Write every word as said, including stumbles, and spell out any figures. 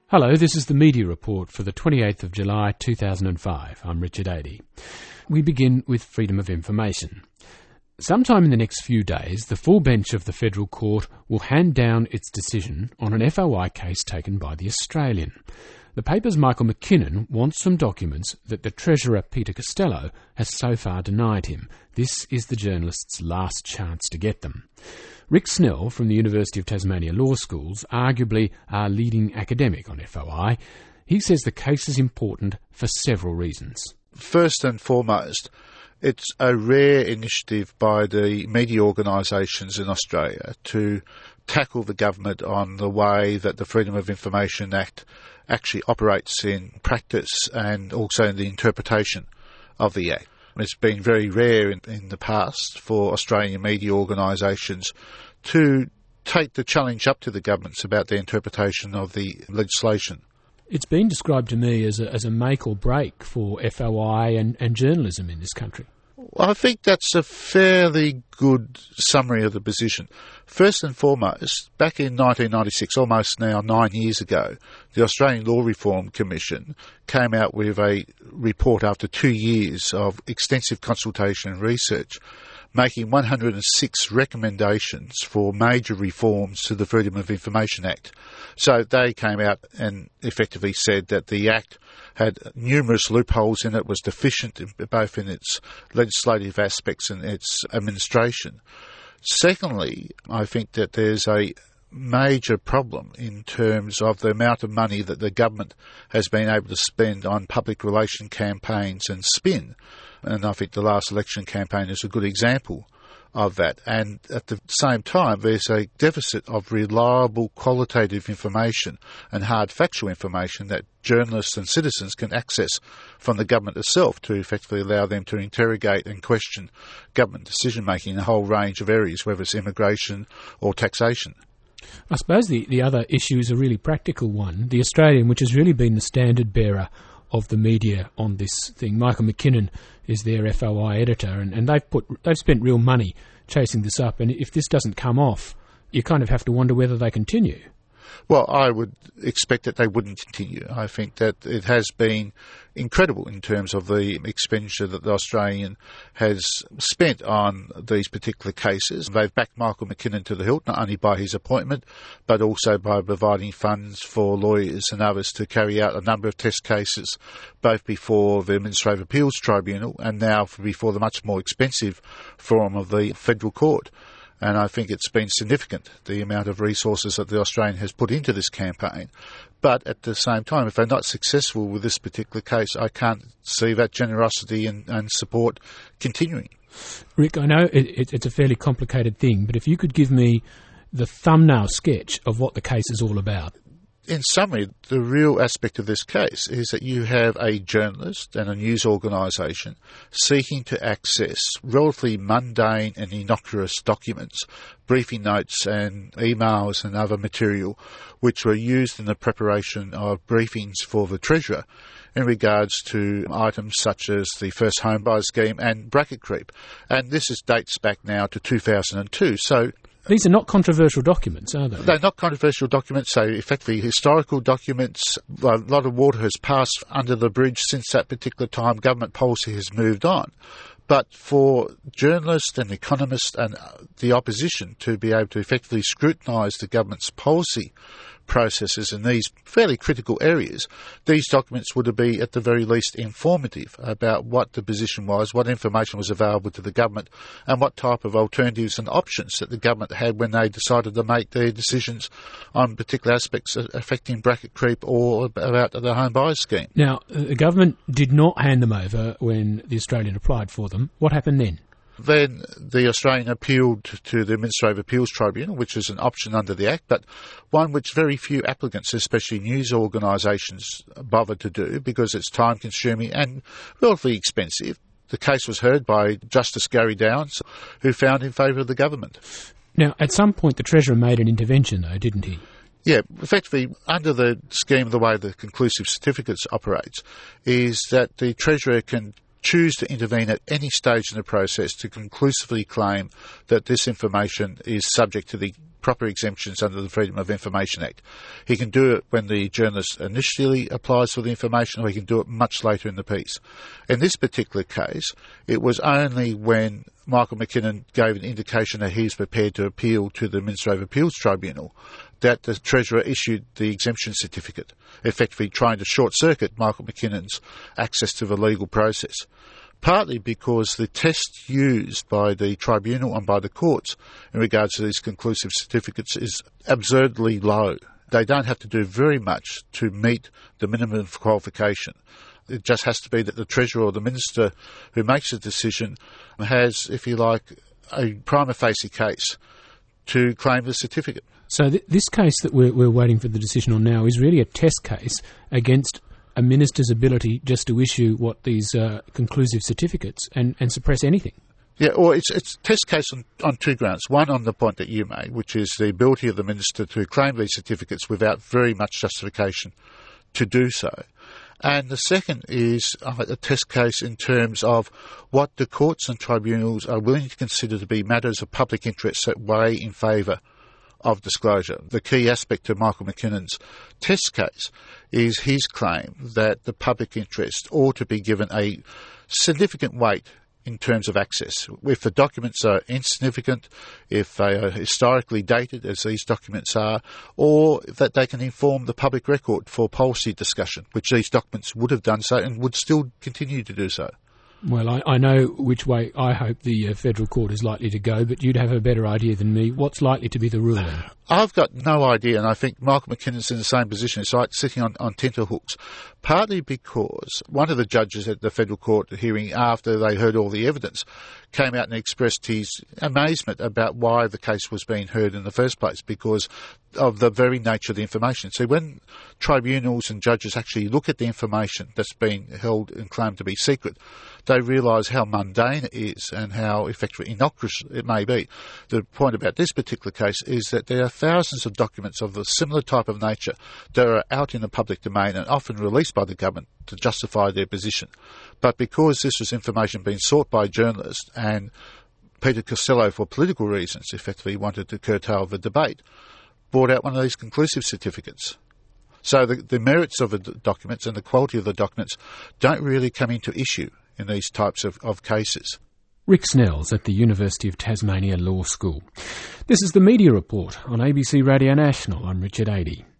Hello, this is the Media Report for the twenty-eighth of July two thousand five. I'm Richard Adey. We begin with freedom of information. Sometime in the next few days, the full bench of the Federal Court will hand down its decision on an F O I case taken by The Australian. The paper's Michael McKinnon wants some documents that the Treasurer, Peter Costello, has so far denied him. This is the journalist's last chance to get them. Rick Snell from the University of Tasmania Law Schools, arguably our leading academic on F O I, he says the case is important for several reasons. First and foremost, it's a rare initiative by the media organisations in Australia to tackle the government on the way that the Freedom of Information Act actually operates in practice and also in the interpretation of the Act. It's been very rare in, in the past for Australian media organisations to take the challenge up to the governments about their interpretation of the legislation. It's been described to me as a, as a make or break for F O I and, and journalism in this country. I think that's a fairly good summary of the position. First and foremost, back in nineteen ninety-six, almost now nine years ago, the Australian Law Reform Commission came out with a report after two years of extensive consultation and research, making one hundred six recommendations for major reforms to the Freedom of Information Act. So they came out and effectively said that the Act had numerous loopholes in it, was deficient in, both in its legislative aspects and its administration. Secondly, I think that there's a major problem in terms of the amount of money that the government has been able to spend on public relation campaigns and spin. And I think the last election campaign is a good example of that. And at the same time, there's a deficit of reliable qualitative information and hard factual information that journalists and citizens can access from the government itself to effectively allow them to interrogate and question government decision-making in a whole range of areas, whether it's immigration or taxation. I suppose the, the other issue is a really practical one. The Australian, which has really been the standard bearer of the media on this thing. Michael McKinnon is their F O I editor, and, and they've put they've spent real money chasing this up, and if this doesn't come off, you kind of have to wonder whether they continue. Well, I would expect that they wouldn't continue. I think that it has been incredible in terms of the expenditure that the Australian has spent on these particular cases. They've backed Michael McKinnon to the hilt, not only by his appointment, but also by providing funds for lawyers and others to carry out a number of test cases, both before the Administrative Appeals Tribunal and now before the much more expensive forum of the Federal Court. And I think it's been significant, the amount of resources that the Australian has put into this campaign. But at the same time, if they're not successful with this particular case, I can't see that generosity and, and support continuing. Rick, I know it, it, it's a fairly complicated thing, but if you could give me the thumbnail sketch of what the case is all about. In summary, the real aspect of this case is that you have a journalist and a news organisation seeking to access relatively mundane and innocuous documents, briefing notes and emails and other material which were used in the preparation of briefings for the Treasurer in regards to items such as the first home buyer scheme and bracket creep. And this is, dates back now to two thousand two. So these are not controversial documents, are they? They're not controversial documents, so effectively historical documents. A lot of water has passed under the bridge since that particular time. Government policy has moved on. But for journalists and economists and the opposition to be able to effectively scrutinise the government's policy processes in these fairly critical areas, these documents would be at the very least informative about what the position was, what information was available to the government, and what type of alternatives and options that the government had when they decided to make their decisions on particular aspects affecting bracket creep or about the home buyers scheme. Now, the government did not hand them over when the Australian applied for them. What happened then? Then the Australian appealed to the Administrative Appeals Tribunal, which is an option under the Act, but one which very few applicants, especially news organisations, bothered to do because it's time-consuming and relatively expensive. The case was heard by Justice Gary Downs, who found in favour of the government. Now, at some point the Treasurer made an intervention, though, didn't he? Yeah, effectively, under the scheme, the way the conclusive certificates operates, is that the Treasurer can choose to intervene at any stage in the process to conclusively claim that this information is subject to the proper exemptions under the Freedom of Information Act. He can do it when the journalist initially applies for the information, or he can do it much later in the piece. In this particular case, it was only when Michael Mackinnon gave an indication that he's prepared to appeal to the Administrative Appeals Tribunal that the Treasurer issued the exemption certificate, effectively trying to short-circuit Michael Mackinnon's access to the legal process. Partly because the test used by the tribunal and by the courts in regards to these conclusive certificates is absurdly low. They don't have to do very much to meet the minimum of qualification. It just has to be that the Treasurer or the Minister who makes the decision has, if you like, a prima facie case to claim the certificate. So th- this case that we're, we're waiting for the decision on now is really a test case against a minister's ability just to issue what these uh, conclusive certificates and, and suppress anything. Yeah, or it's it's a test case on, on two grounds. One, on the point that you made, which is the ability of the minister to claim these certificates without very much justification to do so. And the second is uh, a test case in terms of what the courts and tribunals are willing to consider to be matters of public interest that weigh in favour of disclosure. The key aspect to Michael Mackinnon's test case is his claim that the public interest ought to be given a significant weight in terms of access. If the documents are insignificant, if they are historically dated, as these documents are, or that they can inform the public record for policy discussion, which these documents would have done so and would still continue to do so. Well, I, I know which way I hope the uh, federal court is likely to go, but you'd have a better idea than me. What's likely to be the ruling? I've got no idea, and I think Michael Mackinnon's in the same position. It's like sitting on, on tenterhooks, partly because one of the judges at the federal court hearing, after they heard all the evidence, came out and expressed his amazement about why the case was being heard in the first place, because of the very nature of the information. So when tribunals and judges actually look at the information that's being held and claimed to be secret, they realise how mundane it is and how effectively innocuous it may be. The point about this particular case is that there are thousands of documents of a similar type of nature that are out in the public domain and often released by the government to justify their position. But because this was information being sought by journalists, and Peter Costello, for political reasons, effectively wanted to curtail the debate, brought out one of these conclusive certificates. So the, the merits of the documents and the quality of the documents don't really come into issue in these types of, of cases. Rick Snells at the University of Tasmania Law School. This is the Media Report on A B C Radio National. I'm Richard Adey.